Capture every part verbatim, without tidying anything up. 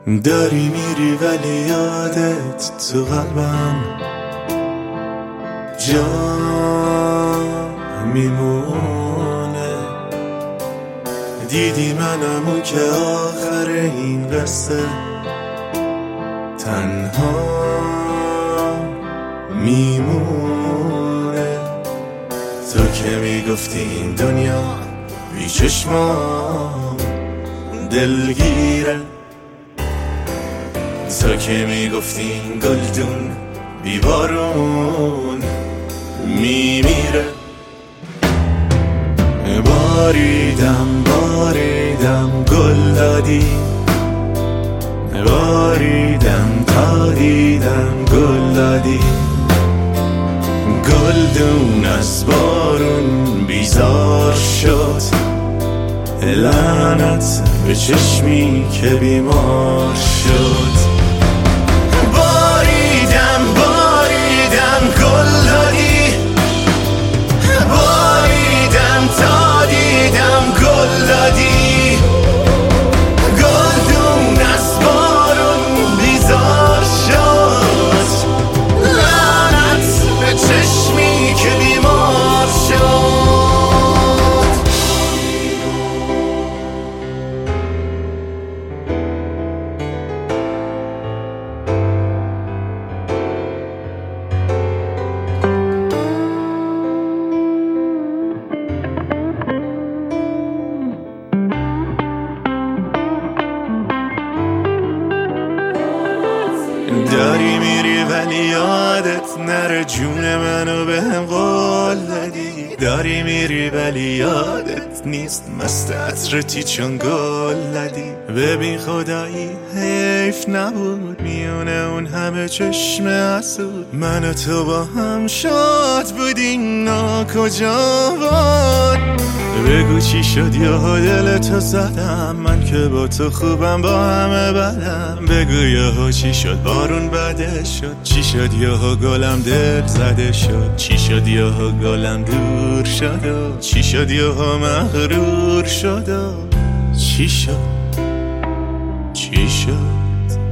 داری میری ولی یادت تو قلبم جا میمونه. دیدی منمو که آخر این قصه تنها میمونه. تو که میگفتی این دنیا بی چشمام دلگیره، تو که میگفتی این گلدون بی بارون میمیره. باریدم باریدم گل دادی، باریدم تا دیدم گل دادی. گلدون از بارون بیزار شد، لعنت به چشمی که بیمار شد. باریدم باریدم گل دادی، باریدم تا دیدم گل دادی. گلدون از بارون بیزار شد، لعنت به چشمی که بیمار شد. داری میری ولی یادت نره جون منو به هم قول دادی. داری میری ولی یادت نیست مست عطرتی چون گل دادی. ببین خدایی حیف نبود میونه اون همه چشم حسود، من و تو با هم شاد بودیم نا کجا بود. بگو چی شد یا دل تو زدم، من که با تو خوبم با همه بدم. بگو یا چی شد بارون بده شد، چی شد یا گلم دل زده شد، چی شد یا گلم دور شد و چی شد یا مغرور شد و چی شد چی شد.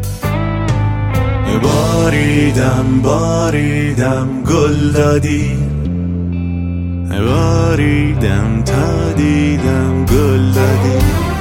باریدم باریدم گل دادی، باریدم تا دیدم گل دادی.